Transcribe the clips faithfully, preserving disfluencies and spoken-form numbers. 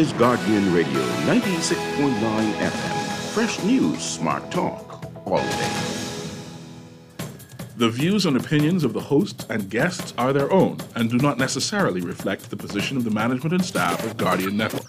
is Guardian Radio ninety-six point nine F M. Fresh news, smart talk, all day. The views and opinions of the hosts and guests are their own and do not necessarily reflect the position of the management and staff of Guardian Network.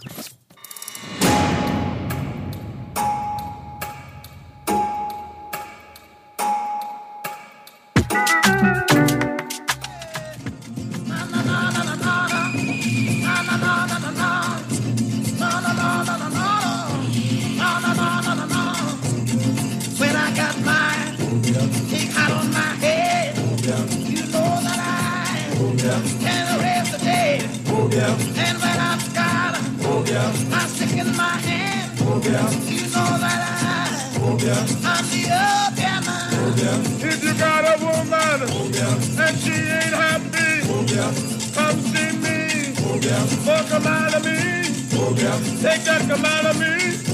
If you got a woman and she ain't happy, come see me. Oh, come out of me. Take that come out of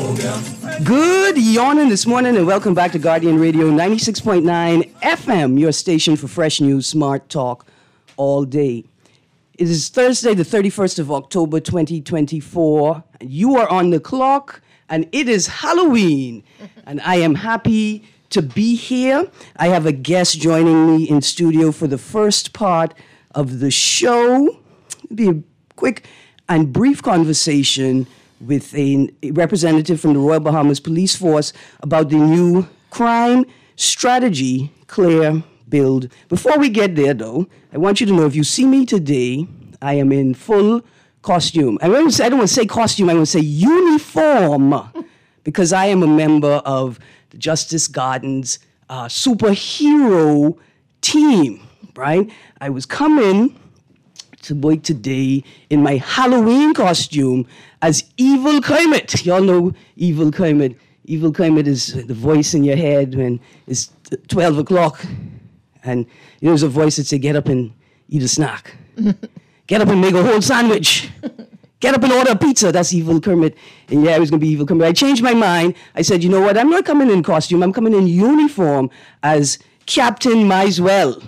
me. Good yawning this morning and welcome back to Guardian Radio ninety-six point nine F M, your station for fresh news, smart talk, all day. It is Thursday, the thirty-first of October, twenty twenty-four. You are on the clock and it is Halloween. And I am happy to be here. I have a guest joining me in studio for the first part of the show. It'll be a quick and brief conversation with a representative from the Royal Bahamas Police Force about the new crime strategy, Clear Build. Before we get there, though, I want you to know if you see me today, I am in full costume. I don't want to say costume, I want to say uniform, because I am a member of the Justice Gardens uh, superhero team, right? I was coming to work today in my Halloween costume as Evil Kermit. Y'all know Evil Kermit. Evil Kermit is the voice in your head when it's twelve o'clock and there's a voice that says, get up and eat a snack. Get up and make a whole sandwich. Get up and order a pizza. That's Evil Kermit. And yeah, I was going to be Evil Kermit. I changed my mind. I said, you know what? I'm not coming in costume. I'm coming in uniform as Captain Miswell.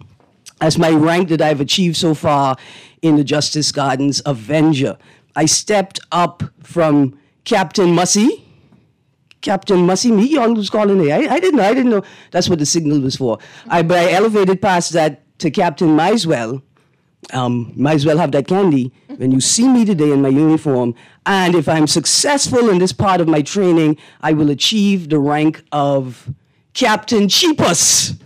As my rank that I've achieved so far in the Justice Gardens Avenger. I stepped up from Captain Mussy. Captain Mussy, me, y'all was calling it. I, I didn't know. I didn't know that's what the signal was for. I, but I elevated past that to Captain Miswell. Um, might as well have that candy when you see me today in my uniform. And if I'm successful in this part of my training, I will achieve the rank of Captain Cheapus.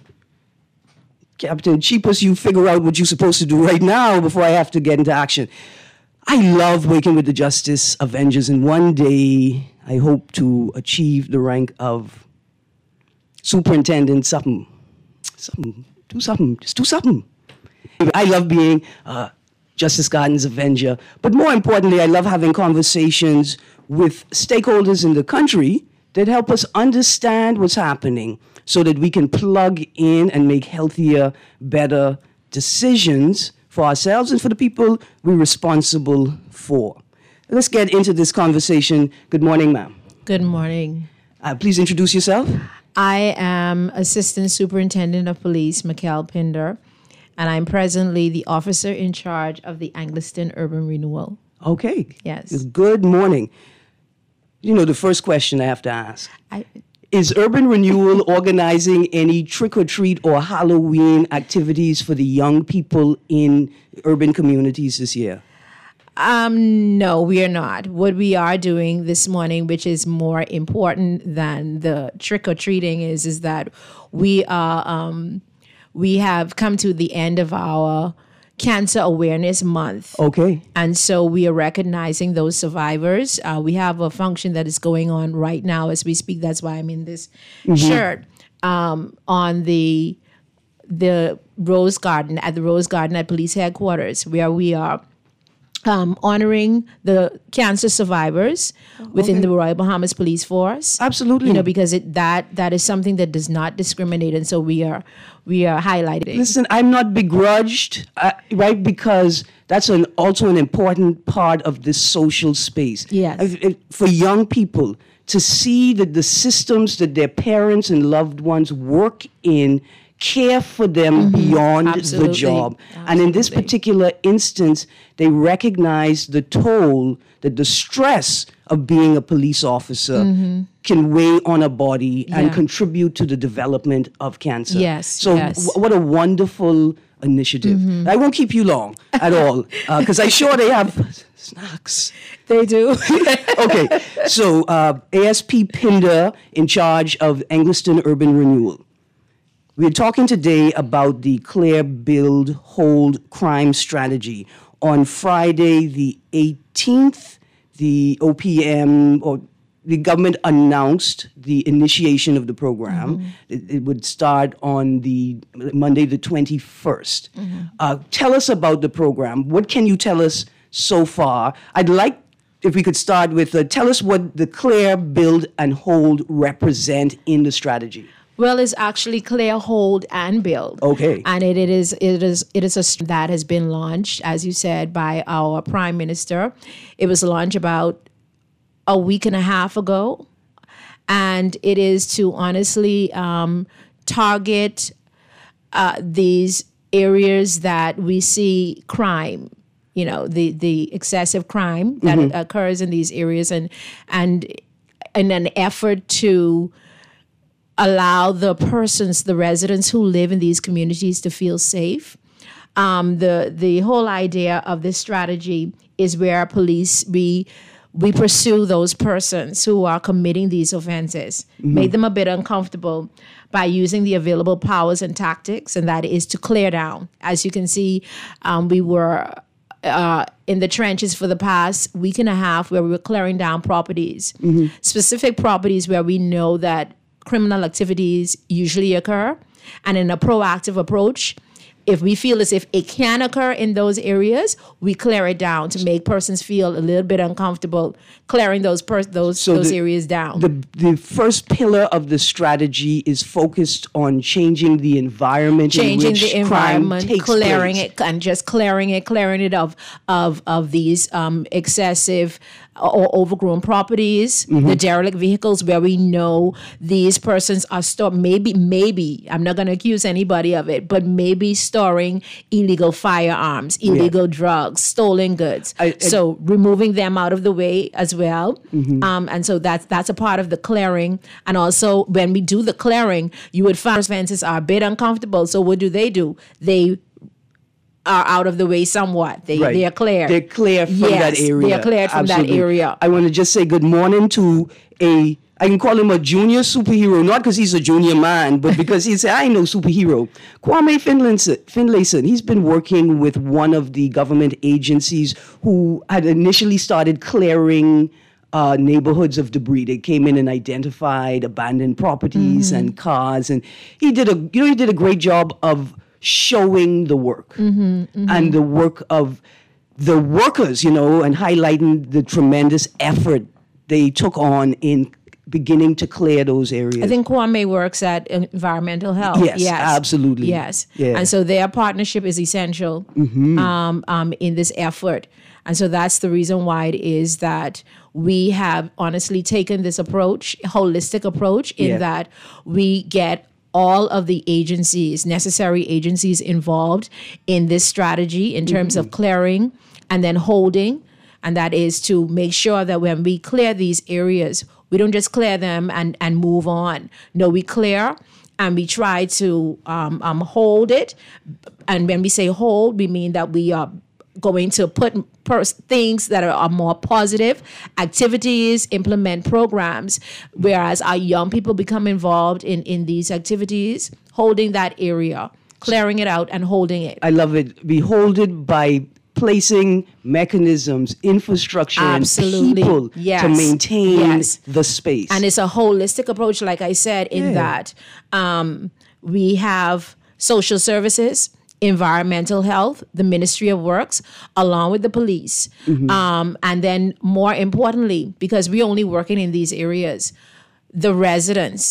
Captain Cheapus, you figure out what you're supposed to do right now before I have to get into action. I love working with the Justice Avengers, and one day I hope to achieve the rank of Superintendent something. Something. Do something. Just do something. I love being uh, Justice Gardens Avenger, but more importantly, I love having conversations with stakeholders in the country that help us understand what's happening so that we can plug in and make healthier, better decisions for ourselves and for the people we're responsible for. Let's get into this conversation. Good morning, ma'am. Good morning. Uh, please introduce yourself. I am Assistant Superintendent of Police, Mikkel Pinder, and I'm presently the officer in charge of the Angliston Urban Renewal. Okay. Yes. Good morning. You know, the first question I have to ask. I, Is Urban Renewal organizing any trick-or-treat or Halloween activities for the young people in urban communities this year? Um, no, we are not. What we are doing this morning, which is more important than the trick-or-treating, is, is that we are... Um, We have come to the end of our Cancer Awareness Month. Okay. And so we are recognizing those survivors. Uh, we have a function that is going on right now as we speak. That's why I'm in this mm-hmm. shirt um, on the the Rose Garden, at the Rose Garden at Police Headquarters, where we are Um, honoring the cancer survivors within okay. the Royal Bahamas Police Force. Absolutely. You know, because it that that is something that does not discriminate, and so we are we are highlighting. Listen, I'm not begrudged, uh, right? Because that's an also an important part of this social space. Yes. If, if, for young people to see that the systems that their parents and loved ones work in care for them beyond Absolutely. the job. Absolutely. And in this particular instance, they recognize the toll, that the stress of being a police officer can weigh on a body and Yeah. contribute to the development of cancer. Yes, So yes. w- what a wonderful initiative. I won't keep you long at all, because I'm sure they have snacks. They do. Okay, so uh, A S P Pinder in charge of Angliston Urban Renewal. We're talking today about the Clear, Build, Hold crime strategy. On Friday, the eighteenth, the O P M, or the government announced the initiation of the program. It, it would start on the Monday, the twenty-first. Uh, tell us about the program. What can you tell us so far? I'd like if we could start with, uh, tell us what the Clear, Build, and Hold represent in the strategy. Well, it's actually Clear, Hold, and Build. Okay. And it, it is it is it is a st- that has been launched, as you said, by our Prime Minister. It was launched about a week and a half ago, and it is to honestly um, target uh, these areas that we see crime. You know, the the excessive crime that Mm-hmm. occurs in these areas, and and in an effort to allow the persons, the residents who live in these communities to feel safe. Um, the the whole idea of this strategy is where police we we pursue those persons who are committing these offenses, make them a bit uncomfortable by using the available powers and tactics, and that is to clear down. As you can see, um, we were uh, in the trenches for the past week and a half where we were clearing down properties, specific properties where we know that criminal activities usually occur. And in a proactive approach, if we feel as if it can occur in those areas, we clear it down to make persons feel a little bit uncomfortable, clearing those per- those So those the- areas down. The, the first pillar of the strategy is focused on changing the environment Changing in which the crime environment, takes clearing place. it, and just clearing it, clearing it of of of these um, excessive or overgrown properties, Mm-hmm. the derelict vehicles where we know these persons are stored. Maybe, maybe I'm not going to accuse anybody of it, but maybe storing illegal firearms, illegal drugs, stolen goods. I- I- so removing them out of the way as well. Mm-hmm. Um, and so that's that's a part of the clearing. And also when we do the clearing, you would find fences are a bit uncomfortable. So what do they do? They are out of the way somewhat. They Right. they are cleared. They're clear from Yes, that area. they are cleared from that Absolutely. area. I want to just say good morning to a, I can call him a junior superhero, not because he's a junior man, but because he's, I ain't no superhero. Kwame Finlayson, Finlayson, he's been working with one of the government agencies who had initially started clearing uh, neighborhoods of debris. They came in and identified abandoned properties Mm-hmm. and cars, and he did a, you know, he did a great job of showing the work Mm-hmm, and the work of the workers, you know, and highlighting the tremendous effort they took on in beginning to clear those areas. I think Kwame works at environmental health. Yes, absolutely. Yes. Yeah. And so their partnership is essential um, um, in this effort. And so that's the reason why it is that we have honestly taken this approach, holistic approach, in Yeah. that we get all of the agencies, necessary agencies involved in this strategy in terms of clearing and then holding. And that is to make sure that when we clear these areas, we don't just clear them and, and move on. No, we clear and we try to um, um, hold it. And when we say hold, we mean that we are going to put pers- things that are, are more positive activities, implement programs, whereas our young people become involved in, in these activities, holding that area, clearing it out and holding it. I love it. We hold it by placing mechanisms, infrastructure, Absolutely. and people Yes. to maintain Yes. the space. And it's a holistic approach, like I said, in Yeah. that um, we have social services, environmental health, the Ministry of Works, along with the police. Mm-hmm. Um, and then more importantly, because we're only working in these areas, the residents.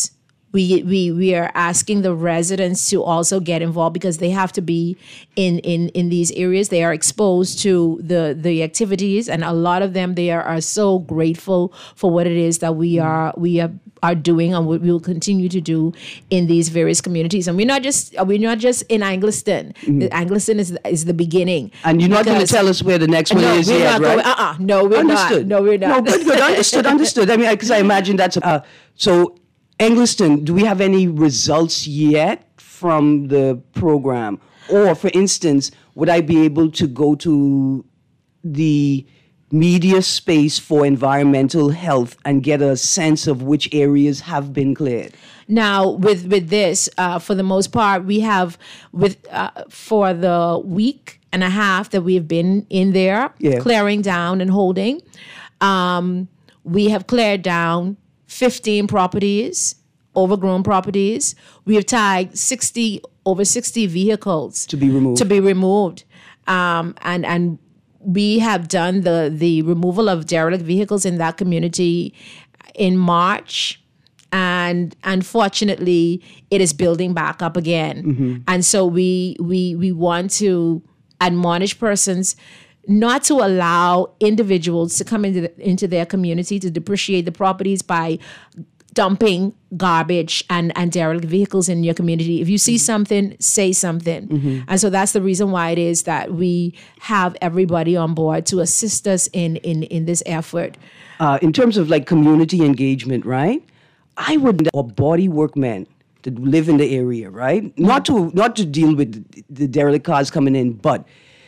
we we we are asking the residents to also get involved because they have to be in in in these areas. They are exposed to the the activities, and a lot of them they are, are so grateful for what it is that we are we are are doing and what we will continue to do in these various communities. And we're not just we're not just in Angliston. Mm-hmm. The Angliston is is the beginning. And you're not going to tell us where the next one no, is we're yet, not right? Going, uh-uh. No, we're understood. not. No, we're not. No, good, good. Understood, understood. I mean, because I imagine that's a, uh, so. Angliston, do we have any results yet from the program? Or, for instance, would I be able to go to the media space for environmental health and get a sense of which areas have been cleared? Now, with with this, uh, for the most part, we have with uh, for the week and a half that we've been in there, yeah. clearing down and holding, um, we have cleared down fifteen properties, overgrown properties. We have tagged sixty over sixty vehicles to be removed. To be removed, um, and and we have done the the removal of derelict vehicles in that community in March. And unfortunately, it is building back up again. Mm-hmm. And so we we we want to admonish persons not to allow individuals to come into the, into their community to depreciate the properties by dumping garbage and, and derelict vehicles in your community. If you see something, say something. Mm-hmm. And so that's the reason why it is that we have everybody on board to assist us in in, in this effort. Uh, in terms of like community engagement, right? I would or body workmen that live in the area, right? Mm-hmm. Not to not to deal with the derelict cars coming in, but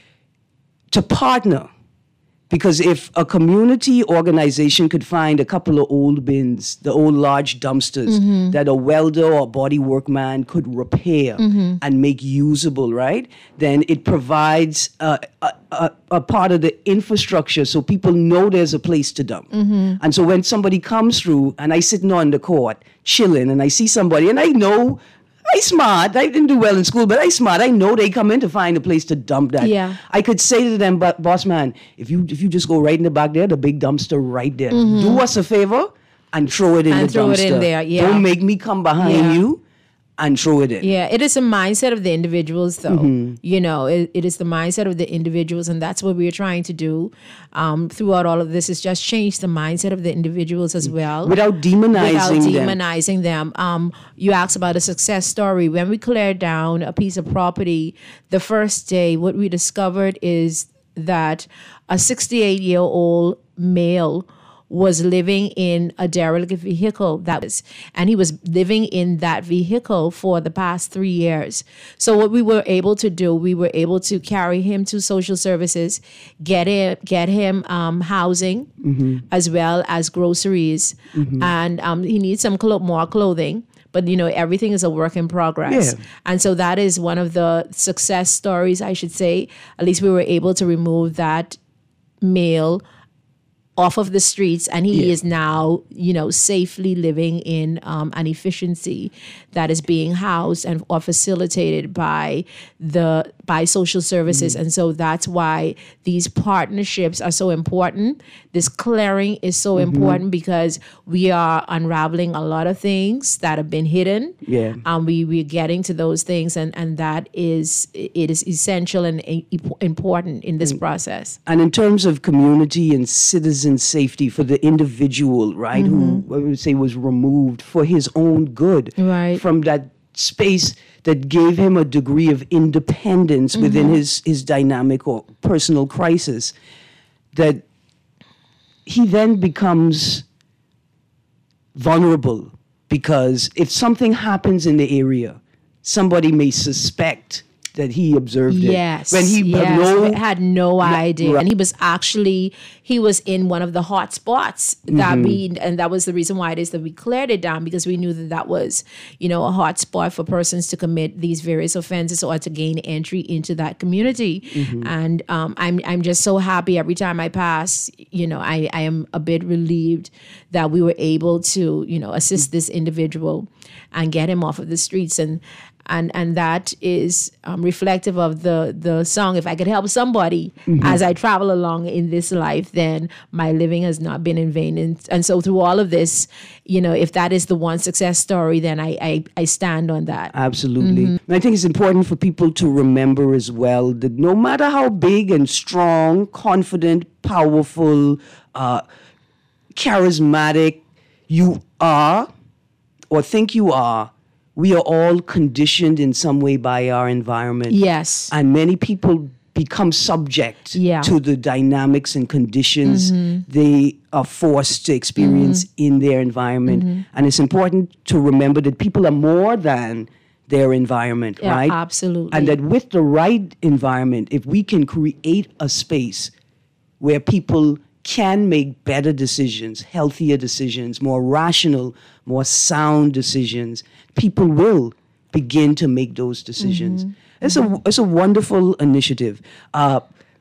to partner. Because if a community organization could find a couple of old bins, the old large dumpsters mm-hmm. that a welder or body workman could repair mm-hmm. and make usable, right? Then it provides a, a, a, a part of the infrastructure so people know there's a place to dump. Mm-hmm. And so when somebody comes through and I sitting on the court, chilling, and I see somebody and I know I smart. I didn't do well in school, but I smart. I know they come in to find a place to dump that. Yeah. I could say to them, but boss man, if you if you just go right in the back there, the big dumpster right there. Mm-hmm. Do us a favor and throw it in and the throw dumpster. It in there. Yeah. Don't make me come behind yeah. you and throw it in. Yeah, it is a mindset of the individuals, though. Mm-hmm. You know, it, it is the mindset of the individuals, and that's what we're trying to do um, throughout all of this, is just change the mindset of the individuals as well. Without demonizing Without them. demonizing them. Um, you asked about a success story. When we cleared down a piece of property, the first day, what we discovered is that a sixty-eight-year-old male was living in a derelict vehicle that was, and he was living in that vehicle for the past three years. So what we were able to do, we were able to carry him to social services, get him, get him um, housing mm-hmm. as well as groceries, mm-hmm. and um, he needs some clo- more clothing. But, you know, everything is a work in progress. Yeah. And so that is one of the success stories, I should say. At least we were able to remove that male off of the streets, and he yeah. is now, you know, safely living in um, an efficiency that is being housed and or facilitated by the by social services. Mm-hmm. And so that's why these partnerships are so important. This clearing is so mm-hmm. important because we are unraveling a lot of things that have been hidden. Yeah. Um, we we're getting to those things, and and that is it is essential and important in this mm-hmm. process. And in terms of community and citizen safety for the individual, right, mm-hmm. who I would say was removed for his own good right. from that space that gave him a degree of independence mm-hmm. within his, his dynamic or personal crisis, that he then becomes vulnerable, because if something happens in the area, somebody may suspect that he observed it. Yes. When he yes. had no, had no idea. Right. And he was actually, he was in one of the hot spots that mm-hmm. we, and that was the reason why it is that we cleared it down, because we knew that that was, you know, a hot spot for persons to commit these various offenses or to gain entry into that community. Mm-hmm. And um, I'm I'm just so happy every time I pass, you know, I, I am a bit relieved that we were able to, you know, assist this individual and get him off of the streets. And and and that is um, reflective of the the song. If I could help somebody mm-hmm. as I travel along in this life, then my living has not been in vain. And and so through all of this, you know, if that is the one success story, then I I, I stand on that. Absolutely. Mm-hmm. And I think it's important for people to remember as well that no matter how big and strong, confident, powerful, uh, charismatic you are or think you are, we are all conditioned in some way by our environment. Yes. And many people become subject yeah. to the dynamics and conditions mm-hmm. they are forced to experience mm-hmm. in their environment. Mm-hmm. And it's important to remember that people are more than their environment, yeah, right? Absolutely. And that with the right environment, if we can create a space where people can make better decisions, healthier decisions, more rational, more sound decisions, people will begin to make those decisions. Mm-hmm. It's a it's a wonderful initiative. Uh,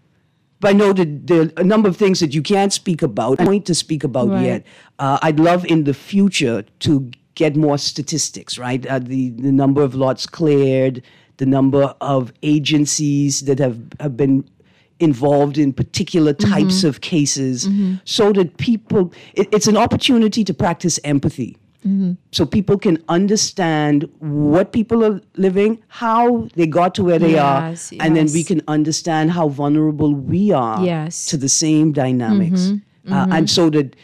but I know that there are a number of things that you can't speak about, point to speak about right. yet. Uh, I'd love in the future to get more statistics, right? Uh, the, the number of lots cleared, the number of agencies that have, have been involved in particular types mm-hmm. of cases mm-hmm. so that people, it, it's an opportunity to practice empathy. Mm-hmm. So people can understand what people are living, how they got to where they yes, are, yes. and then we can understand how vulnerable we are yes. to the same dynamics. Mm-hmm. Uh, mm-hmm. and so that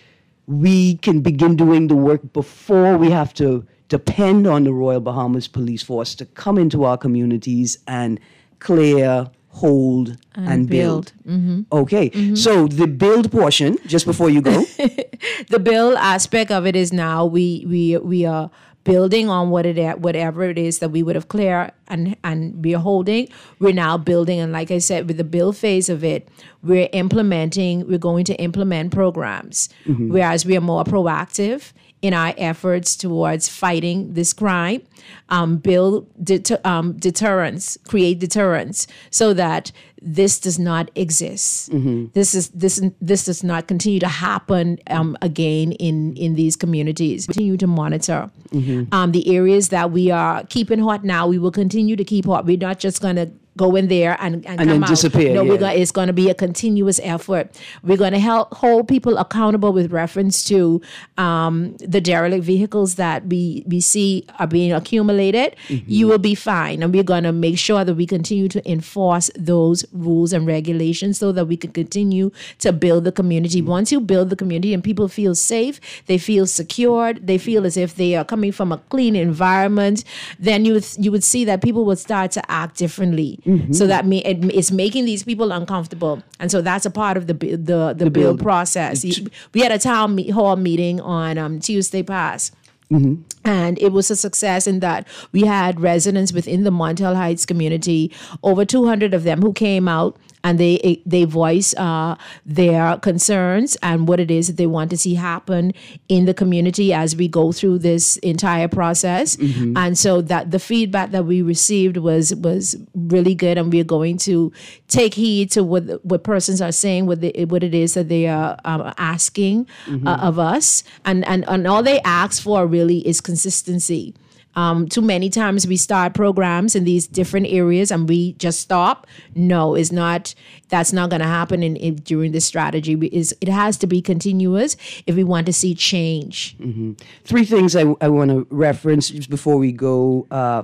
we can begin doing the work before we have to depend on the Royal Bahamas Police Force to come into our communities and clear, hold, and, and build. build. Mm-hmm. Okay, mm-hmm. So the build portion, just before you go. The build aspect of it is now we we we are building on what it whatever it is that we would have cleared and and we are holding. We're now building, and like I said, with the build phase of it, we're implementing. We're going to implement programs, mm-hmm. whereas we are more proactive in our efforts towards fighting this crime, um, build det- um, deterrence, create deterrence, so that this does not exist. Mm-hmm. This is this this does not continue to happen um, again in in these communities. Continue to monitor mm-hmm. um, the areas that we are keeping hot now. We will continue to keep hot. We're not just going to go in there and, and, and come then out. disappear. No, yeah. we're gonna, it's going to be a continuous effort. We're going to help hold people accountable with reference to um, the derelict vehicles that we, we see are being accumulated. Mm-hmm. You will be fine. And we're going to make sure that we continue to enforce those rules and regulations so that we can continue to build the community. Mm-hmm. Once you build the community and people feel safe, they feel secured, they feel as if they are coming from a clean environment, then you would, you would see that people would start to act differently. Mm-hmm. So that me it, it's making these people uncomfortable, and so that's a part of the the the, the build, build process. We had a town me- hall meeting on um, Tuesday past. Mm-hmm. And it was a success in that we had residents within the Montel Heights community, over two hundred of them, who came out and they they voice uh, their concerns and what it is that they want to see happen in the community as we go through this entire process. Mm-hmm. And so that the feedback that we received was was really good, and we're going to take heed to what what persons are saying, what the, what it is that they are um, asking mm-hmm. uh, of us, and and and all they ask for really is consistency. Um, too many times we start programs in these different areas and we just stop. No, it's not. That's not going to happen in, in during this strategy. Is it has to be continuous if we want to see change. Mm-hmm. Three things I, I want to reference just before we go. Uh,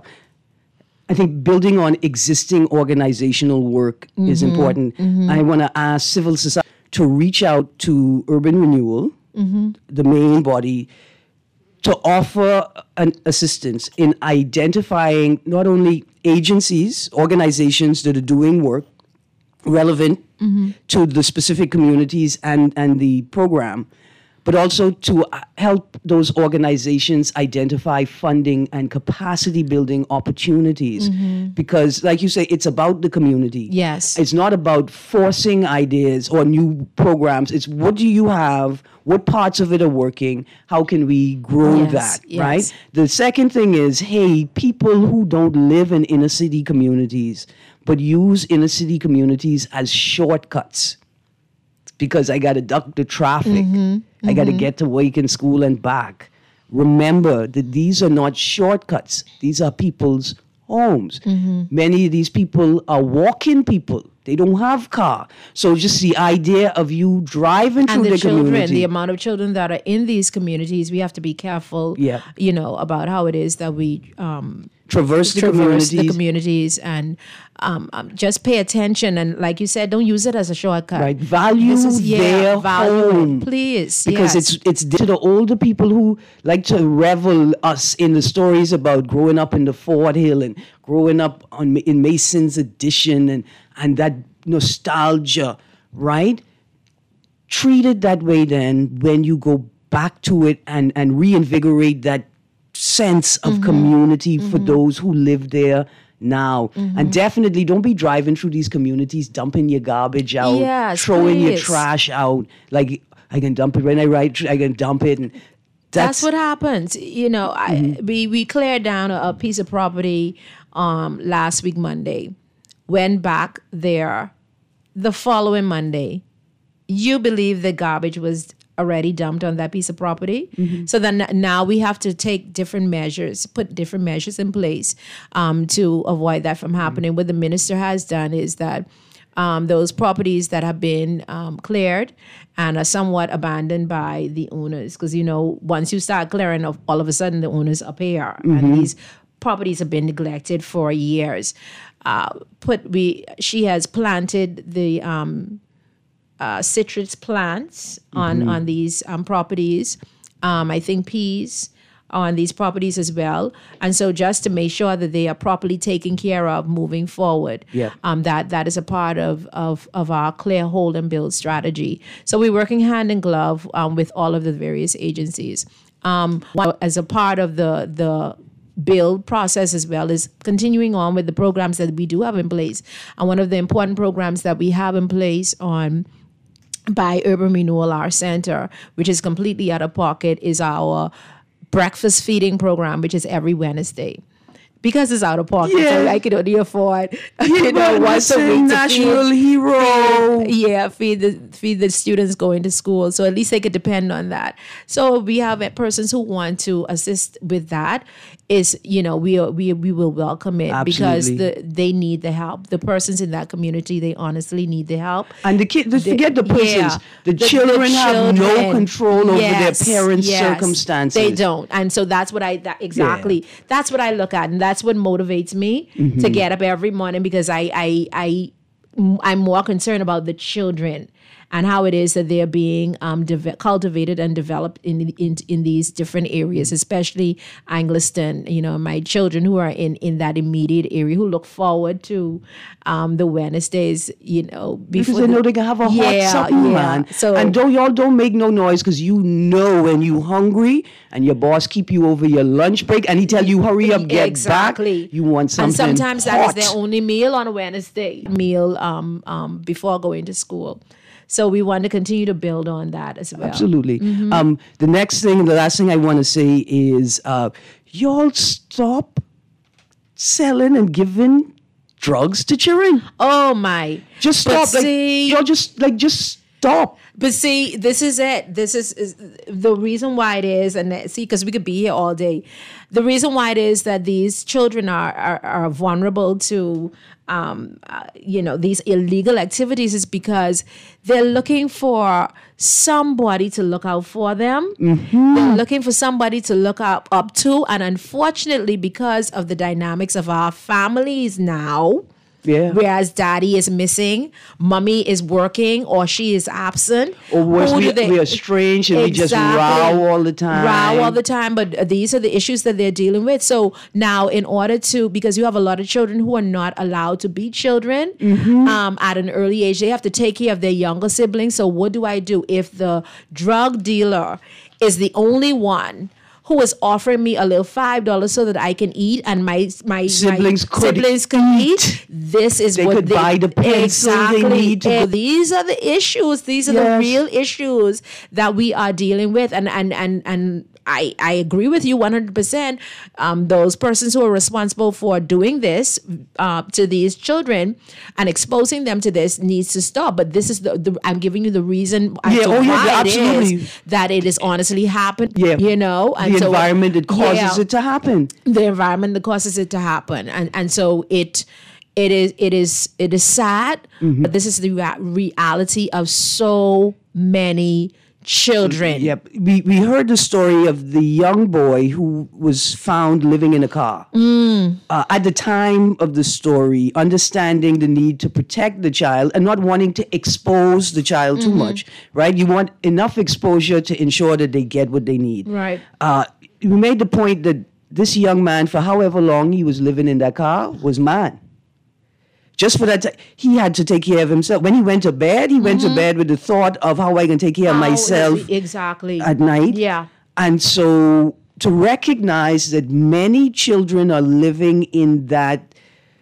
I think building on existing organizational work mm-hmm. is important. Mm-hmm. I want to ask civil society to reach out to Urban Renewal, mm-hmm. the main body, to offer an assistance in identifying not only agencies, organizations that are doing work relevant mm-hmm. to the specific communities and, and the program, but also to help those organizations identify funding and capacity building opportunities. Mm-hmm. Because, like you say, it's about the community. Yes. It's not about forcing ideas or new programs. It's what do you have? What parts of it are working? How can we grow yes, that, yes. right? The second thing is, hey, people who don't live in inner city communities, but use inner city communities as shortcuts. Because I got to duck the traffic. Mm-hmm, I got to mm-hmm. get to work and school and back. Remember that these are not shortcuts. These are people's homes. Many of these people are walking people. They don't have car. So just the idea of you driving through And the, the children, community. the amount of children that are in these communities, we have to be careful, Yeah. you know, about how it is that we um, traverse the traverse communities. the communities and um, um, just pay attention. And like you said, don't use it as a shortcut. Right. Value This is- yeah, their value it, home. please. Because yes. it's it's to the older people who like to revel us in the stories about growing up in the Fort Hill and growing up on in Mason's Addition and and that nostalgia, right? Treat it that way then when you go back to it and, and reinvigorate that sense of community for those who live there now. And definitely don't be driving through these communities, dumping your garbage out, Yes, throwing your please. trash out. Like, I can dump it when I ride, I can dump it. And That's, what happens. You know, I, we we cleared down a, a piece of property um, last week Monday. Went back there the following Monday. You believe the garbage was already dumped on that piece of property. So then now we have to take different measures, put different measures in place um, to avoid that from happening. What the minister has done is that um, those properties that have been um, cleared and are somewhat abandoned by the owners, because, you know, once you start clearing, of all of a sudden the owners appear. And these properties have been neglected for years. Uh, put we she has planted the um, uh, citrus plants on Mm-hmm. on these um, properties. Um, I think peas on these properties as well. And so just to make sure that they are properly taken care of moving forward, Yeah. um, that that is a part of, of, of our clear, hold, and build strategy. So we're working hand in glove um, with all of the various agencies. Um, as a part of the the build process as well is continuing on with the programs that we do have in place. And one of the important programs that we have in place on by Urban Renewal, our center, which is completely out of pocket, is our breakfast feeding program, which is every Wednesday. Because it's out of pocket, Yeah. so I can only afford, you know, once a week to national feed, hero. yeah, feed the feed the students going to school. So at least they could depend on that. So we have uh, persons who want to assist with that. Is you know we are, we we will welcome it because Absolutely. the they need the help. The persons in that community, they honestly need the help. And the kids, forget the persons. Yeah. The, children have no children. control over Yes, their parents' yes. circumstances. They don't. And so that's what I, that, exactly, that's what I look at. And that's what motivates me Mm-hmm. to get up every morning because I, I, I, I'm more concerned about the children and how it is that they're being um, de- cultivated and developed in, in in these different areas, especially Angliston. You know, my children who are in, in that immediate area who look forward to um, the Wednesdays. You know, Because before they the- know they can have a hot Yeah, something, yeah. man. So and don't y'all don't make no noise because you know when you hungry and your boss keep you over your lunch break and he tell you hurry up, get exactly. back. You want something And sometimes that hot. is their only meal on a Wednesday meal um, um, before going to school. So we want to continue to build on that as well. Absolutely. Mm-hmm. Um, the next thing, the last thing I want to say is uh, y'all stop selling and giving drugs to children. Oh my! Just But stop. Like, see- y'all just like just stop. But see, this is it. This is, is the reason why it is, and see, because we could be here all day. The reason why it is that these children are are, are vulnerable to, um, uh, you know, these illegal activities is because they're looking for somebody to look out for them. They're looking for somebody to look up up to, and unfortunately, because of the dynamics of our families now. Yeah. Whereas daddy is missing, mommy is working, or she is absent. Or worse, Who we, do they- we are strange and we just Exactly. row all the time. Row all the time, but uh, these are the issues that they're dealing with. So now, in order to, because you have a lot of children who are not allowed to be children Mm-hmm. um, at an early age, they have to take care of their younger siblings. So what do I do if the drug dealer is the only one who is offering me a little five dollars so that I can eat and my my Siblings my could siblings can eat? This is They what could they buy the pencil they exactly. need to And go- these are the issues. These are Yes. the real issues that we are dealing with, and and and and. I, I agree with you one hundred percent. Um, those persons who are responsible for doing this uh, to these children and exposing them to this needs to stop. But this is the, the I'm giving you the reason as Yeah, to oh, yeah, why yeah, it absolutely. is that it is honestly happened. Yeah. You know, and the so, environment that causes yeah, it to happen. The environment that causes it to happen, and and so it. It is it is it is sad, mm-hmm. but this is the rea- reality of so many children. Yep. We we heard the story of the young boy who was found living in a car. Mm. Uh, at the time of the story, understanding the need to protect the child and not wanting to expose the child too mm-hmm. much, right? You want enough exposure to ensure that they get what they need. Right. Uh, we made the point that this young man, for however long he was living in that car, was mad. Just for that, t- he had to take care of himself. When he went to bed, he mm-hmm. went to bed with the thought of how I can take care how of myself exactly at night. Yeah. And so to recognize that many children are living in that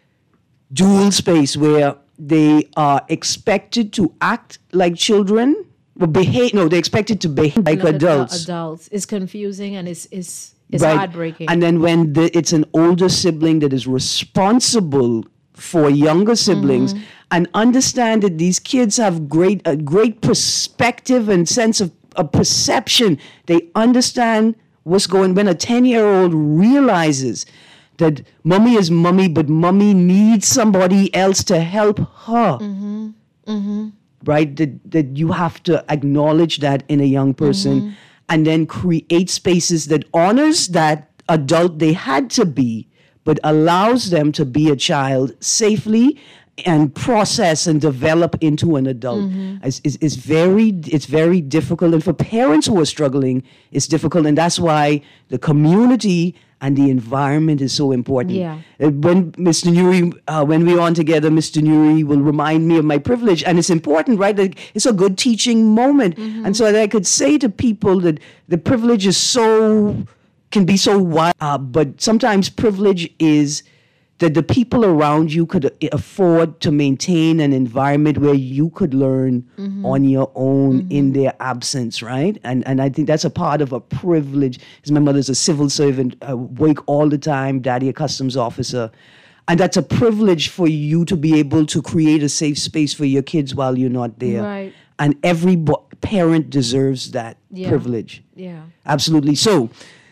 dual space where they are expected to act like children, or behave, no, they're expected to behave like Look adults. Adults. It's confusing and it's, it's, it's Right. heartbreaking. And then when the, it's an older sibling that is responsible for younger siblings, mm-hmm. and understand that these kids have great a great perspective and sense of, of perception. They understand what's going. When a ten-year-old realizes that mommy is mommy, but mommy needs somebody else to help her, mm-hmm. Mm-hmm. right? That that you have to acknowledge that in a young person, mm-hmm. and then create spaces that honors that adult they had to be, but allows them to be a child safely and process and develop into an adult. Mm-hmm. It's, it's, it's very it's very difficult. And for parents who are struggling, it's difficult. And that's why the community and the environment is so important. Yeah. When Mister Nuri, uh, when we're on together, Mister Nuri will remind me of my privilege. And it's important, right? That it's a good teaching moment. Mm-hmm. And so that I could say to people that the privilege is so... can be so wide, uh, but sometimes privilege is that the people around you could afford to maintain an environment where you could learn mm-hmm. on your own mm-hmm. in their absence, right? And and I think that's a part of a privilege. Because my mother's a civil servant, uh, work all the time, daddy a customs officer. And that's a privilege for you to be able to create a safe space for your kids while you're not there. Right. And every bo- parent deserves that yeah. privilege. Yeah. Absolutely. So,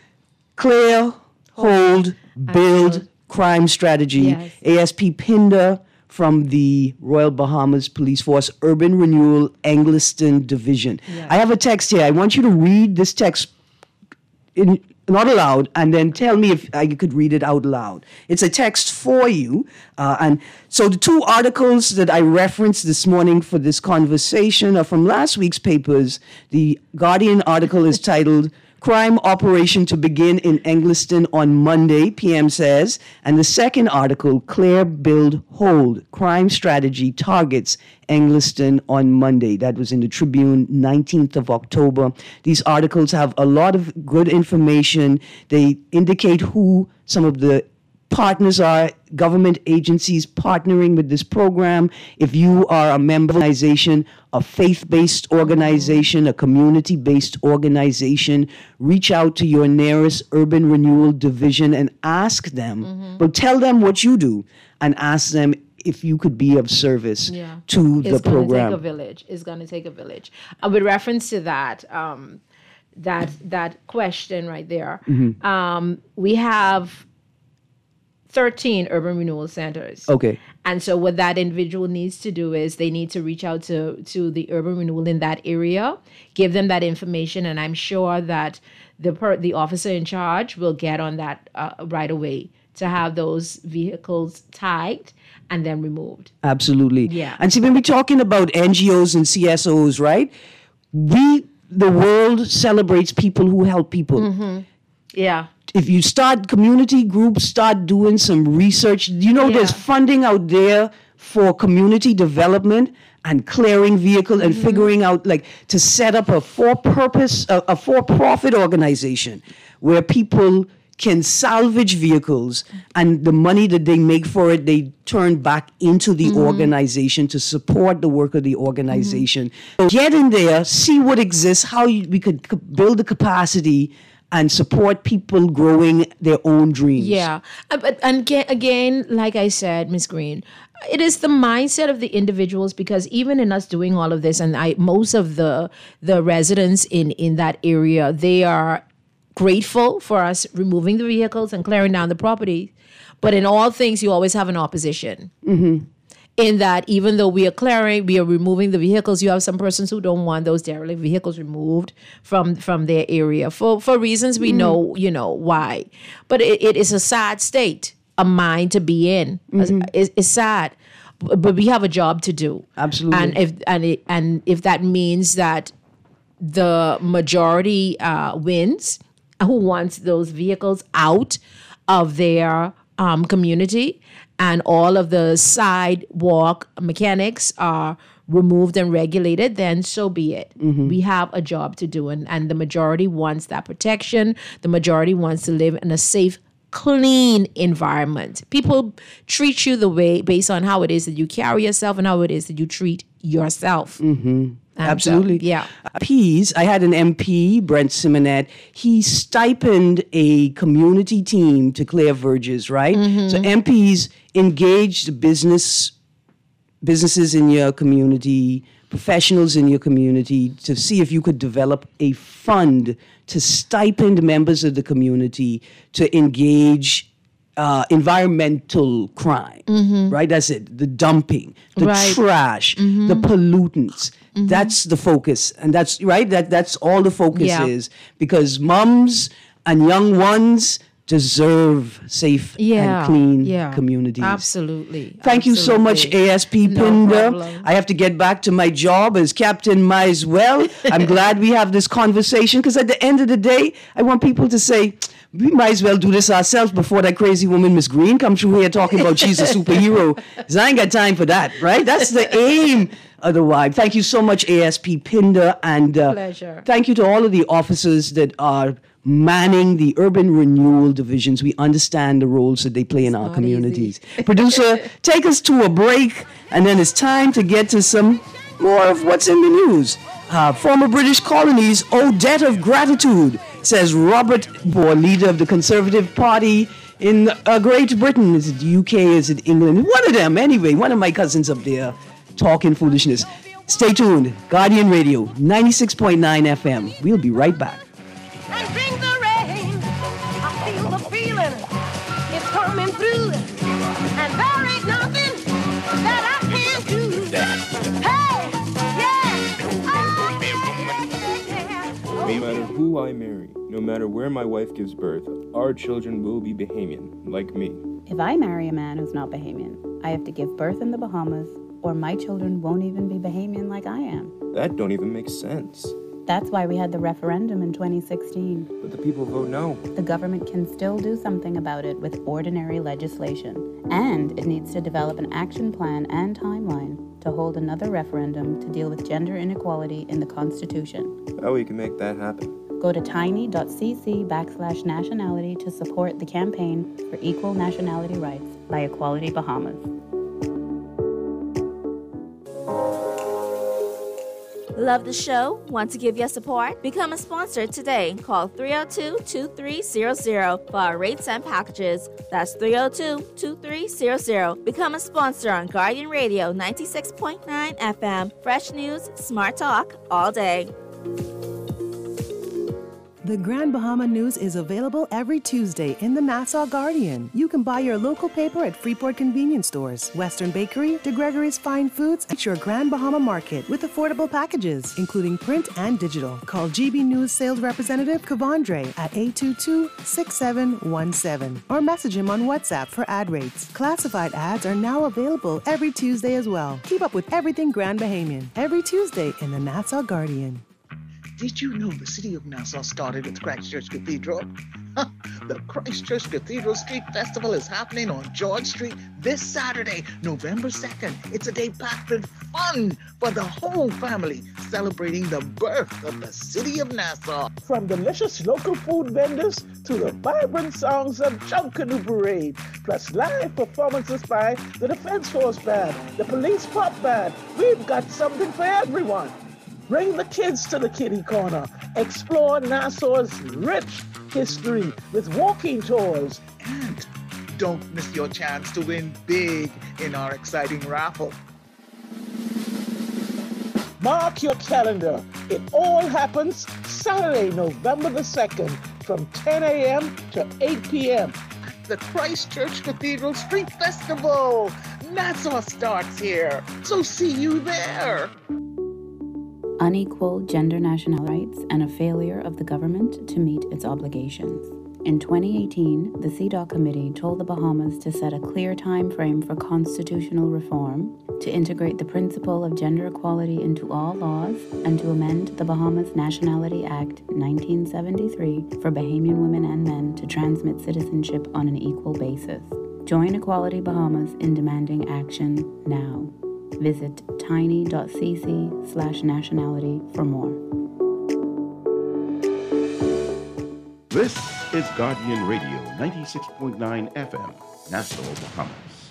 Clear, hold, build, hold. crime strategy. Yes. A S P Pinder from the Royal Bahamas Police Force, Urban Renewal, Engliston Division. Yes. I have a text here. I want you to read this text in, not aloud, and then tell me if I could read it out loud. It's a text for you. Uh, and so the two articles that I referenced this morning for this conversation are from last week's papers. The Guardian article is titled, Crime Operation to Begin in Engliston on Monday, P M says. And the second article, Clear, Build, Hold, Crime Strategy Targets Engliston on Monday. That was in the Tribune, nineteenth of October. These articles have a lot of good information. They indicate who some of the partners are, government agencies partnering with this program. If you are a member of an organization, a faith-based organization, a community-based organization, reach out to your nearest Urban Renewal Division and ask them, mm-hmm. well, tell them what you do and ask them if you could be of service yeah. to it's the program. It's going to take a village. It's going to take a village. Uh, with reference to that, um, that that question right there, mm-hmm. um, we have thirteen urban renewal centers. Okay. And so what that individual needs to do is they need to reach out to, to the urban renewal in that area, give them that information, and I'm sure that the per, the officer in charge will get on that uh, right away to have those vehicles tagged and then removed. Absolutely. Yeah. And see, when we're talking about N G Os and C S Os, right, we, the world celebrates people who help people. Mm-hmm. Yeah. If you start community groups, start doing some research, you know, yeah. there's funding out there for community development and clearing vehicles mm-hmm. and figuring out, like, to set up a for-purpose, a, a for-profit organization where people can salvage vehicles and the money that they make for it, they turn back into the mm-hmm. organization to support the work of the organization. Mm-hmm. So get in there, see what exists, how you, we could c- build the capacity and support people growing their own dreams. Yeah. Uh, but and ga- again, like I said, Miz Green, it is the mindset of the individuals, because even in us doing all of this, and I most of the the residents in, in that area, they are grateful for us removing the vehicles and clearing down the property. But in all things, you always have an opposition. Mm-hmm. In that, even though we are clearing, we are removing the vehicles, you have some persons who don't want those derelict vehicles removed from, from their area for, for reasons we mm. know, you know, why. But it, it is a sad state, a mind to be in. Mm-hmm. It's, it's sad, but we have a job to do. Absolutely. And if and it, and if that means that the majority uh, wins, who wants those vehicles out of their um, community, and all of the sidewalk mechanics are removed and regulated, then so be it. Mm-hmm. We have a job to do, and, and the majority wants that protection. The majority wants to live in a safe, clean environment. People treat you the way based on how it is that you carry yourself and how it is that you treat yourself. Mm-hmm. Absolutely. So, yeah. Ps, I had an M P, Brent Simonet. He stipend a community team to clear verges, right? Mm-hmm. So M Ps engaged business businesses in your community, professionals in your community, to see if you could develop a fund to stipend members of the community to engage Uh, environmental crime, mm-hmm. right? That's it. The dumping, the right. trash, mm-hmm. the pollutants. Mm-hmm. That's the focus, and that's right. That that's all the focus yeah. is, because mums and young ones deserve safe yeah. and clean yeah. communities. Absolutely. Thank Absolutely. you so much, A S P No Pinder. problem. I have to get back to my job as Captain Miswell. I'm glad we have this conversation, because at the end of the day, I want people to say, we might as well do this ourselves before that crazy woman, Miss Green, comes through here talking about she's a superhero. Because I ain't got time for that, right? That's the aim of the vibe. Thank you so much, A S P Pinder. And uh, Pleasure. Thank you to all of the officers that are manning the urban renewal divisions. We understand the roles that they play in It's our not communities. Producer, take us to a break, and then it's time to get to some more of what's in the news. Uh, former British colonies owe debt of gratitude, says Robert Bohr, leader of the Conservative Party in uh, Great Britain. Is it U K? Is it England? One of them, anyway. One of my cousins up there talking foolishness. Stay tuned. Guardian Radio, ninety-six point nine F M. We'll be right back. And bring the rain. I feel the feeling. It's coming through. And there ain't nothing that I can't do. Hey, yeah. Oh, yeah. No matter who I marry, no matter where my wife gives birth, our children will be Bahamian, like me. If I marry a man who's not Bahamian, I have to give birth in the Bahamas, or my children won't even be Bahamian like I am. That don't even make sense. That's why we had the referendum in twenty sixteen. But the people vote no. The government can still do something about it with ordinary legislation. And it needs to develop an action plan and timeline to hold another referendum to deal with gender inequality in the Constitution. How we can make that happen? Go to tiny.cc backslash nationality to support the campaign for equal nationality rights by Equality Bahamas. Love the show? Want to give your support? Become a sponsor today. Call three oh two, two three zero zero for our rates and packages. That's three oh two, two three zero zero. Become a sponsor on Guardian Radio ninety-six point nine F M. Fresh news, smart talk, all day. The Grand Bahama News is available every Tuesday in the Nassau Guardian. You can buy your local paper at Freeport convenience stores, Western Bakery, De Gregory's Fine Foods, and your Grand Bahama Market with affordable packages, including print and digital. Call G B News sales representative Kavandre at eight two two, six seven one seven or message him on WhatsApp for ad rates. Classified ads are now available every Tuesday as well. Keep up with everything Grand Bahamian every Tuesday in the Nassau Guardian. Did you know the city of Nassau started with Christchurch Cathedral? The Christchurch Cathedral Street Festival is happening on George Street this Saturday, November second. It's a day packed with fun for the whole family, celebrating the birth of the city of Nassau. From delicious local food vendors to the vibrant songs of Junk Canoe Parade, plus live performances by the Defense Force Band, the Police Pop Band. We've got something for everyone. Bring the kids to the Kitty Corner. Explore Nassau's rich history with walking tours. And don't miss your chance to win big in our exciting raffle. Mark your calendar. It all happens Saturday, November the second, from ten a.m. to eight p.m. at the Christchurch Cathedral Street Festival. Nassau starts here, so see you there. Unequal gender national rights and a failure of the government to meet its obligations. In twenty eighteen, the C E D A W Committee told the Bahamas to set a clear time frame for constitutional reform, to integrate the principle of gender equality into all laws, and to amend the Bahamas Nationality Act nineteen seventy-three for Bahamian women and men to transmit citizenship on an equal basis. Join Equality Bahamas in demanding action now. Visit tiny.cc slash nationality for more. This is Guardian Radio, ninety-six point nine F M, Nassau, Bahamas.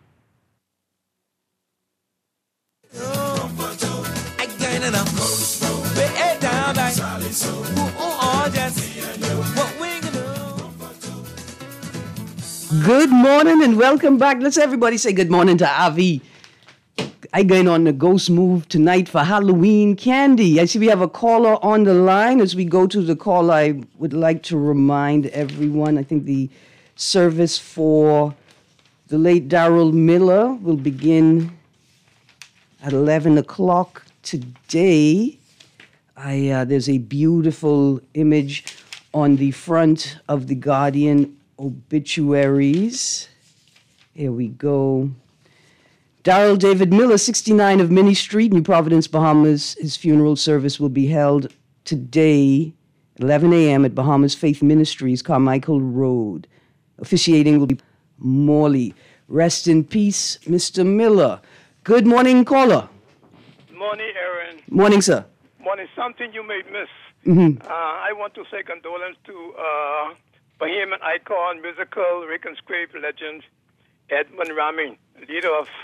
Good morning and welcome back. Let's everybody say good morning to Avi. I going on the ghost move tonight for Halloween candy. I see we have a caller on the line. As we go to the call, I would like to remind everyone, I think the service for the late Darrell Miller will begin at eleven o'clock today. I uh, there's a beautiful image on the front of the Guardian obituaries. Here we go. Darrell David Miller, sixty-nine of Minnie Street, New Providence, Bahamas. His funeral service will be held today, eleven a.m. at Bahamas Faith Ministries, Carmichael Road. Officiating will be Morley. Rest in peace, Mister Miller. Good morning, caller. Morning, Aaron. Morning, sir. Morning. Something you may miss. Mm-hmm. Uh, I want to say condolence to uh, Bahamian icon, musical, Rick and Scrape legend, Edmund Ramin, leader of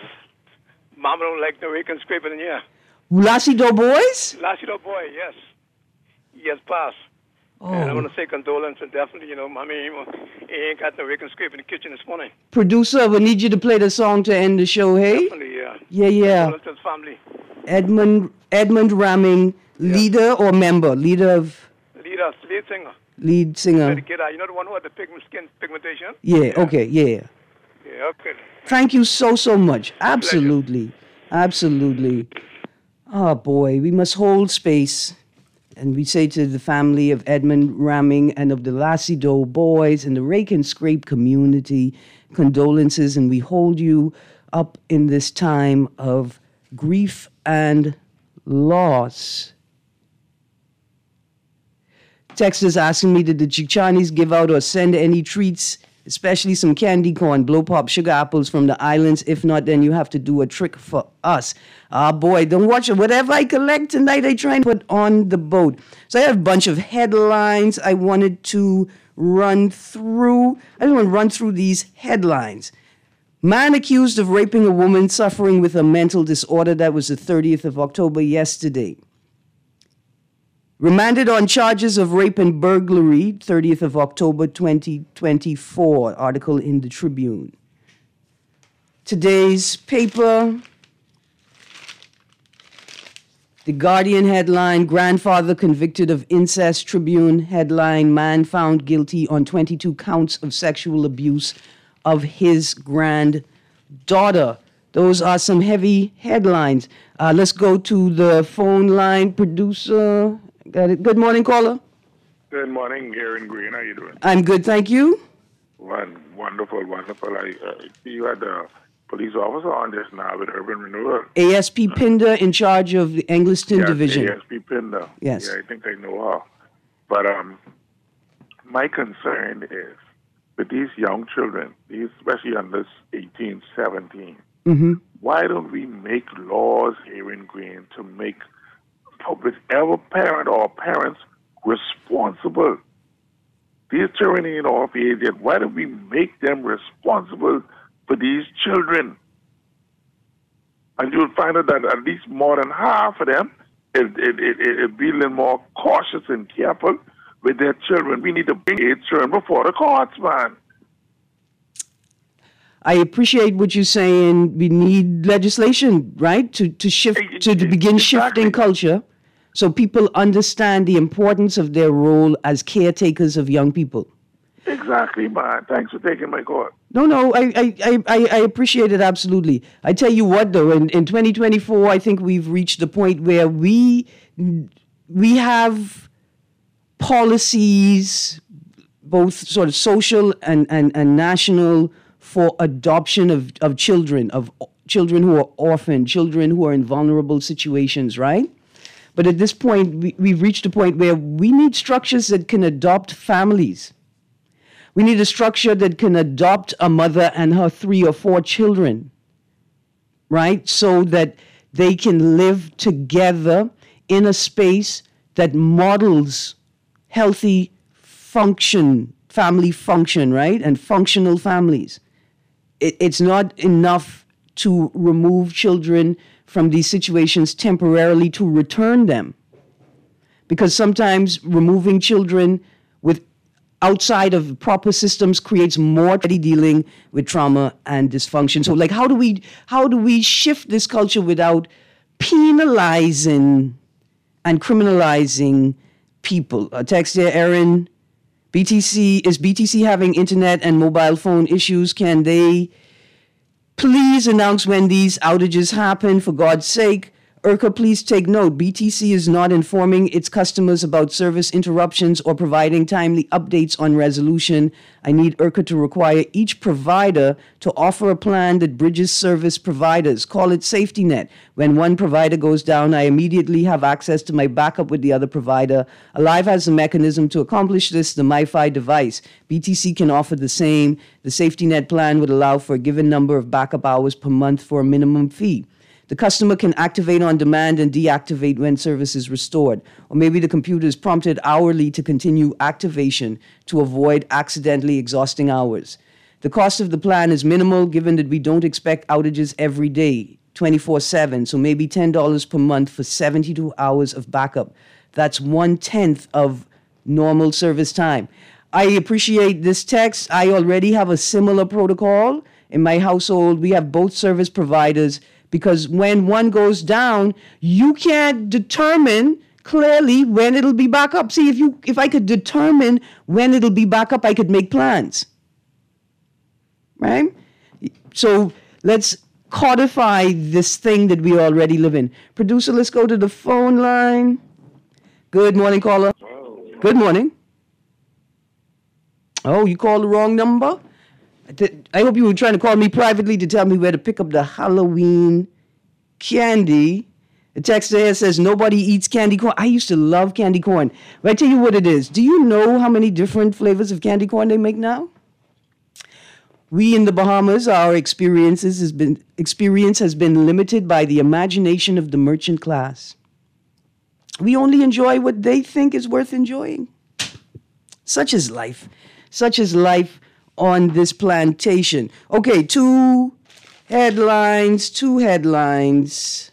Mama Don't Like the Rick and Scrape in the year. Lassido Boys? Lassido Boy, yes. He has passed. Oh. And I want to say condolence, and definitely, you know, I mean, he ain't got no Rick and Scrape in the kitchen this morning. Producer, we need you to play the song to end the show, hey? Definitely, yeah. Yeah, yeah. Condolence to his family. Edmund Edmund Ramming, leader or member? Leader of... Leader, lead singer. Lead singer. You know the one who had the pigment skin pigmentation? Yeah, yeah, okay, yeah. Yeah, okay. Thank you so, so much. Absolutely. Absolutely. Oh, boy, we must hold space. And we say to the family of Edmund Ramming and of the Lassido Boys and the Rake and Scrape community, condolences, and we hold you up in this time of grief and loss. Text is asking me, did the Chichanis give out or send any treats, especially some candy corn, blow pop, sugar apples from the islands? If not, then you have to do a trick for us. Ah, boy, don't watch it. Whatever I collect tonight, I try and put on the boat. So I have a bunch of headlines I wanted to run through. I just want to run through these headlines. Man accused of raping a woman suffering with a mental disorder. That was the thirtieth of October yesterday. Remanded on charges of rape and burglary, thirtieth of October twenty twenty-four, article in the Tribune. Today's paper, The Guardian headline, grandfather convicted of incest. Tribune headline, man found guilty on twenty-two counts of sexual abuse of his granddaughter. Those are some heavy headlines. Uh, let's go to the phone line, producer. Got it. Good morning, caller. Good morning, Aaron Green. How you doing? I'm good, thank you. One wonderful, wonderful. I uh, see you had the police officer on this now with Urban Renewal. A S P Pinder in charge of the Engliston yes, Division. A S P Pinder. Yes. Yeah, I think I know her. But um, my concern is with these young children, these especially under eighteen, seventeen, mm-hmm. why don't we make laws here in Green to make whichever parent or parents responsible? These children ain't off age yet. Why don't we make them responsible for these children? And you'll find out that at least more than half of them it, it, it, it, it be a little more cautious and careful with their children. We need to bring age children before the courts, man. I appreciate what you're saying. We need legislation, right, to to shift to, to begin shifting culture, so people understand the importance of their role as caretakers of young people. Exactly, man. Thanks for taking my call. No, no, I, I, I, I appreciate it absolutely. I tell you what, though, in, in twenty twenty-four, I think we've reached the point where we we have policies, both sort of social and, and, and national, for adoption of, of children, of children who are orphaned, children who are in vulnerable situations, right? But at this point, we, we've reached a point where we need structures that can adopt families. We need a structure that can adopt a mother and her three or four children, right? So that they can live together in a space that models healthy function, family function, right? And functional families. It, it's not enough to remove children from these situations temporarily to return them. Because sometimes removing children with outside of proper systems creates more dealing with trauma and dysfunction. So, like, how do we how do we shift this culture without penalizing and criminalizing people? A text here, Erin. B T C is B T C having internet and mobile phone issues? Can they please announce when these outages happen? For God's sake. IRCA, please take note. B T C is not informing its customers about service interruptions or providing timely updates on resolution. I need IRCA to require each provider to offer a plan that bridges service providers. Call it safety net. When one provider goes down, I immediately have access to my backup with the other provider. Alive has a mechanism to accomplish this, the MiFi device. B T C can offer the same. The safety net plan would allow for a given number of backup hours per month for a minimum fee. The customer can activate on demand and deactivate when service is restored. Or maybe the computer is prompted hourly to continue activation to avoid accidentally exhausting hours. The cost of the plan is minimal given that we don't expect outages every day, twenty-four seven, so maybe ten dollars per month for seventy-two hours of backup. That's one-tenth of normal service time. I appreciate this text. I already have a similar protocol. In my household, we have both service providers, because when one goes down, you can't determine clearly when it'll be back up. See, if you if I could determine when it'll be back up, I could make plans. Right? So let's codify this thing that we already live in. Producer, let's go to the phone line. Good morning, caller. Good morning. Oh, you called the wrong number? I hope you were trying to call me privately to tell me where to pick up the Halloween candy. The text there says, nobody eats candy corn. I used to love candy corn. But I tell you what it is. Do you know how many different flavors of candy corn they make now? We in the Bahamas, our experiences has been, experience has been limited by the imagination of the merchant class. We only enjoy what they think is worth enjoying. Such is life. Such is life on this plantation. Okay, two headlines, two headlines.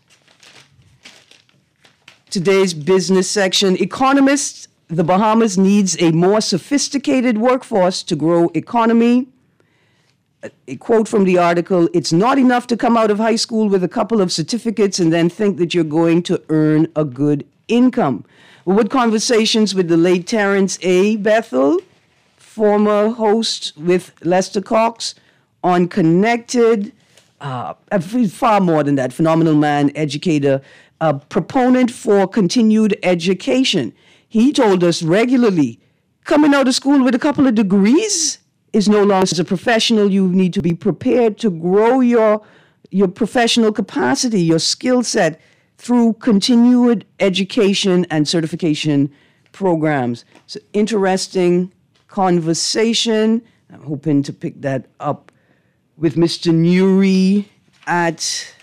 Today's business section. Economists, the Bahamas needs a more sophisticated workforce to grow economy. A quote from the article, it's not enough to come out of high school with a couple of certificates and then think that you're going to earn a good income. Well, with conversations with the late Terrence A. Bethel, former host with Lester Cox on Connected, uh, far more than that, phenomenal man, educator, a proponent for continued education. He told us regularly, coming out of school with a couple of degrees is no longer as a professional. You need to be prepared to grow your, your professional capacity, your skill set through continued education and certification programs. So interesting conversation. I'm hoping to pick that up with Mister Nuri at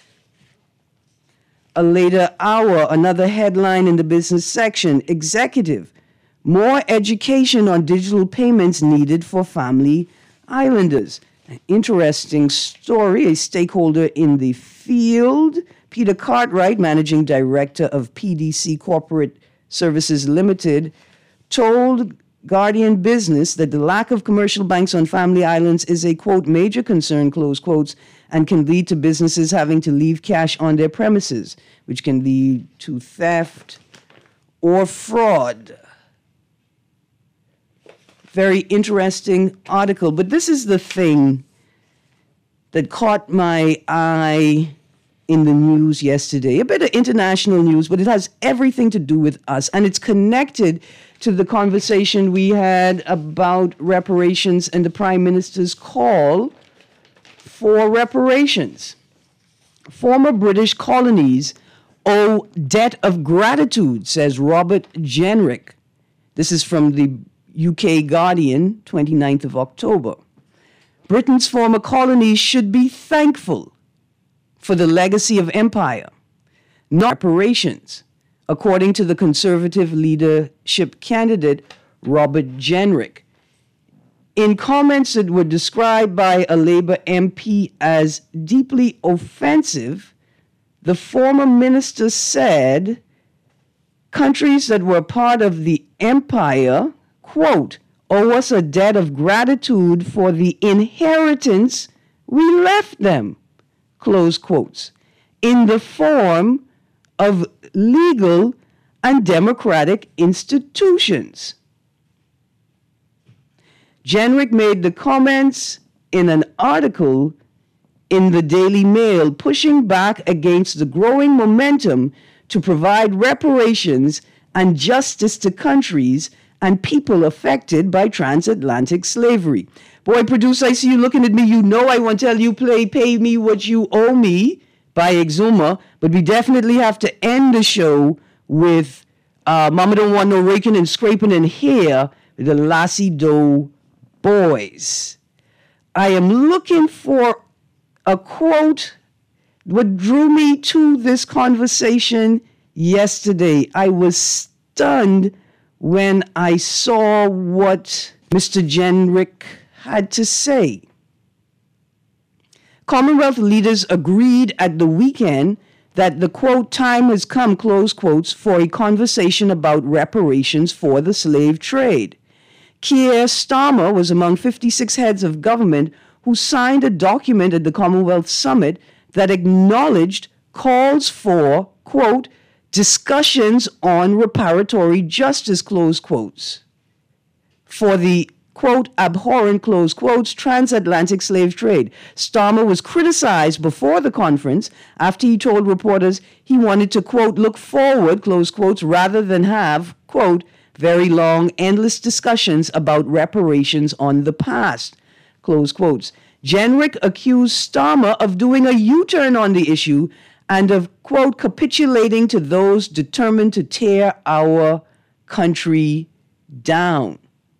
a later hour. Another headline in the business section, executive, more education on digital payments needed for family islanders. An interesting story, a stakeholder in the field, Peter Cartwright, managing director of P D C Corporate Services Limited, told Guardian Business that the lack of commercial banks on family islands is a, quote, major concern, close quotes, and can lead to businesses having to leave cash on their premises, which can lead to theft or fraud. Very interesting article. But this is the thing that caught my eye in the news yesterday. A bit of international news, but it has everything to do with us. And it's connected to the conversation we had about reparations and the Prime Minister's call for reparations. Former British colonies owe debt of gratitude, says Robert Jenrick. This is from the U K Guardian, twenty-ninth of October. Britain's former colonies should be thankful for the legacy of empire, not reparations, according to the Conservative leadership candidate Robert Jenrick. In comments that were described by a Labour M P as deeply offensive, the former minister said countries that were part of the empire, quote, owe us a debt of gratitude for the inheritance we left them, close quotes, in the form of legal and democratic institutions. Jenrick made the comments in an article in the Daily Mail, pushing back against the growing momentum to provide reparations and justice to countries and people affected by transatlantic slavery. Boy, producer, I see you looking at me. You know I want to tell you, play Pay Me What You Owe Me by Exuma, but we definitely have to end the show with uh, Mama Don't Want No Raking and Scraping in Here, the Lassie Doe Boys. I am looking for a quote. What drew me to this conversation yesterday, I was stunned when I saw what Mister Jenrick had to say. Commonwealth leaders agreed at the weekend that the, quote, time has come, close quotes, for a conversation about reparations for the slave trade. Keir Starmer was among fifty-six heads of government who signed a document at the Commonwealth Summit that acknowledged calls for, quote, discussions on reparatory justice, close quotes, for the, quote, abhorrent, close quotes, transatlantic slave trade. Starmer was criticized before the conference after he told reporters he wanted to, quote, look forward, close quotes, rather than have, quote, very long, endless discussions about reparations on the past, close quotes. Jenrick accused Starmer of doing a U-turn on the issue and of, quote, capitulating to those determined to tear our country down.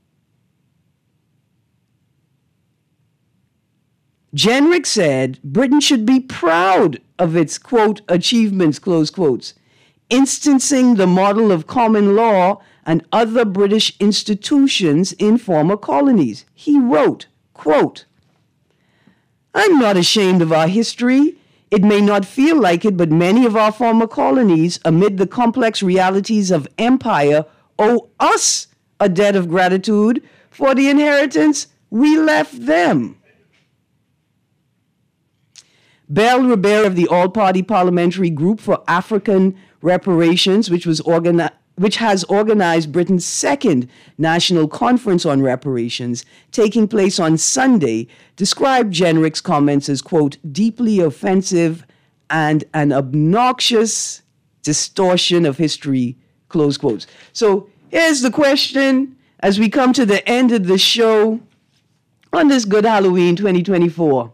Jenrick said Britain should be proud of its, quote, achievements, close quotes, instancing the model of common law and other British institutions in former colonies. He wrote, quote, I'm not ashamed of our history. It may not feel like it, but many of our former colonies, amid the complex realities of empire, owe us a debt of gratitude for the inheritance we left them. Belle Ribera of the All-Party Parliamentary Group for African Reparations, which was organized, which has organized Britain's second national conference on reparations, taking place on Sunday, described Jenrick's comments as, quote, deeply offensive and an obnoxious distortion of history, close quotes. So here's the question as we come to the end of the show on this good Halloween twenty twenty-four.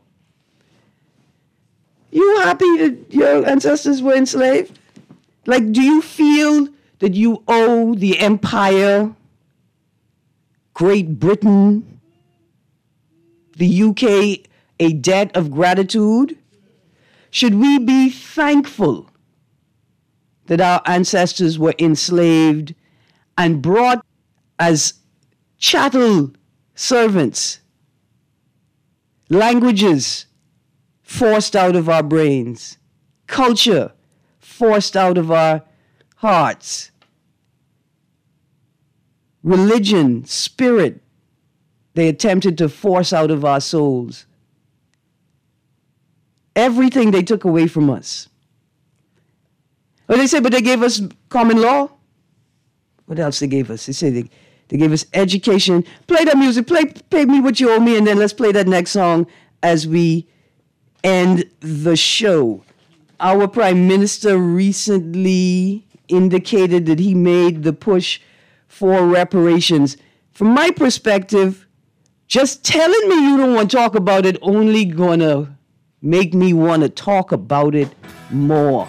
You happy that your ancestors were enslaved? Like, do you feel that you owe the empire, Great Britain, the U K, a debt of gratitude? Should we be thankful that our ancestors were enslaved and brought as chattel servants, languages forced out of our brains, culture forced out of our hearts, religion, spirit, they attempted to force out of our souls. Everything they took away from us. Well, they said, but they gave us common law. What else they gave us? They said they, they gave us education. Play that music. Play, pay me what you owe me, and then let's play that next song as we end the show. Our Prime Minister recently indicated that he made the push for reparations. From my perspective, just telling me you don't want to talk about it only gonna make me want to talk about it more.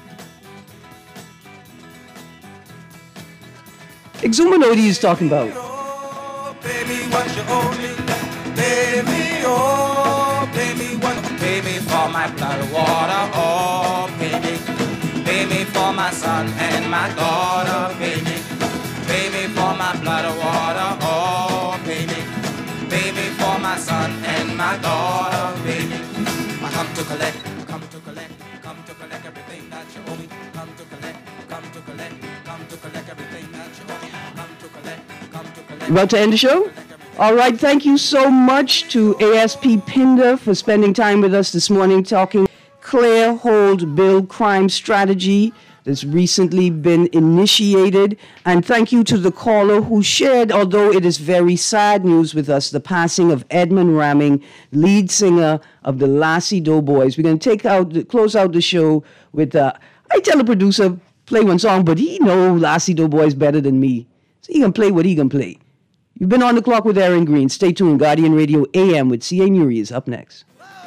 Exumanodi is talking about. Pay me what you owe me. Pay me, oh, pay me what, pay me for my blood, water, oh, pay me. Pay me for my son and my daughter, pay me. Pay me for my blood, water, oh, pay me. Pay me for my son and my daughter, pay me. I come to collect, come to collect, come to collect everything that you owe me. Come to collect, come to collect, come to collect everything that you owe me. Come to collect, come to collect. About to end the show? All right, thank you so much to A S P Pinder for spending time with us this morning talking Clear Hold Bill crime strategy that's recently been initiated. And thank you to the caller who shared, although it is very sad news with us, the passing of Edmund Ramming, lead singer of the Lassie Doughboys. We're going to take out, close out the show with, uh, I tell the producer, play one song, but he know Lassie Doughboys better than me. So he can play what he can play. You've been on the clock with Aaron Green. Stay tuned. Guardian Radio A M with C A Muri is up next.